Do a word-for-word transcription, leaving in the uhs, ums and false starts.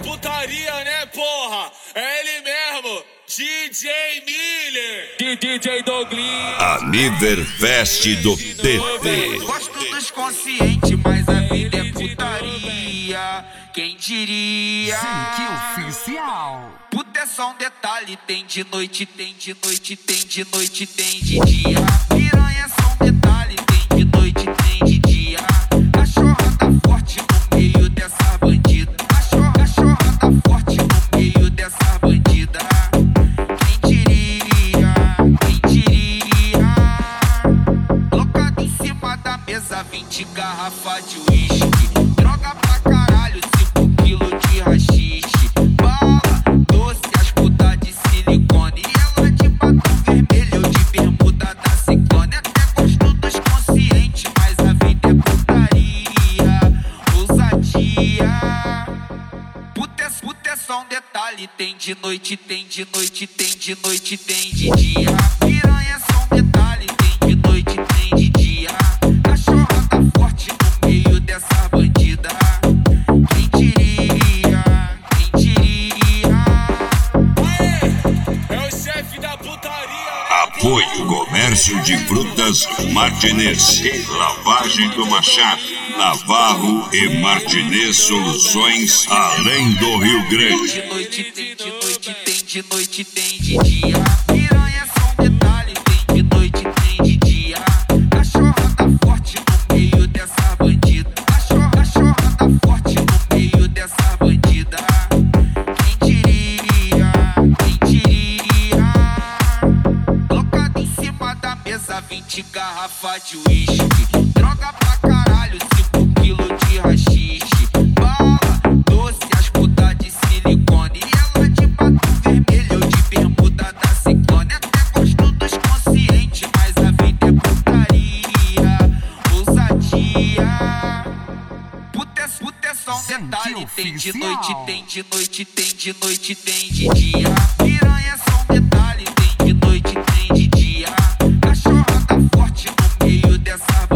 putaria, né, porra? É ele mesmo, D J Miller. D J Douglinho. Aniverfest do T T. Gosto dos conscientes, mas a vida é putaria. Quem diria? Sim, que oficial. Puta é só um detalhe, tem de noite, tem de noite, tem de noite, tem de dia. Piranha é só um detalhe, tem de noite, tem de dia. Cachorra tá forte no meio dessa bandida. Cachorra, cachorra tá forte no meio dessa bandida. Quem diria? Quem diria? Colocado em cima da mesa, vinte garrafas de uísque. Droga pra caralho, cinco quilos de rachixe. Bala, doce, as putas de silicone. E ela de batom vermelho, de bermuda da ciclone. Até gosto dos conscientes, mas a vida é putaria. Ousadia. Puta é, puta é só um detalhe, tem de noite, tem de noite, tem de noite, tem de dia. Piranha é só um detalhe, tem de noite, tem de dia. Cachorra tá forte no meio dessa bandida. Quem diria? Quem diria? Aê, é o chefe da putaria, né? Apoio Comércio de Frutas Martinez. Lavagem do Machado. Navarro e Martinez Soluções, além do Rio Grande. De noite, tem de noite, tem de noite, tem de dia. Piranha é só um detalhe, tem de noite, tem de dia. Cachorra tá forte no meio dessa bandida. Cachorra, cachorra tá forte no meio dessa bandida. Quem diria? Quem diria? Colocado em cima da mesa, vinte garrafas de uísque. Droga pra caralho, cinco quilos de rachixe. Bala, doce, as putas de silicone. E ela de batom vermelho, de bermuda da ciclone. Até gosto dos conscientes, mas a vida é putaria. Ousadia. Puta é, puta é só um detalhe, tem de noite, tem de noite, tem de noite, tem de dia. Piranha é só um detalhe, tem de noite, tem de dia. Cachorra tá forte no meio dessa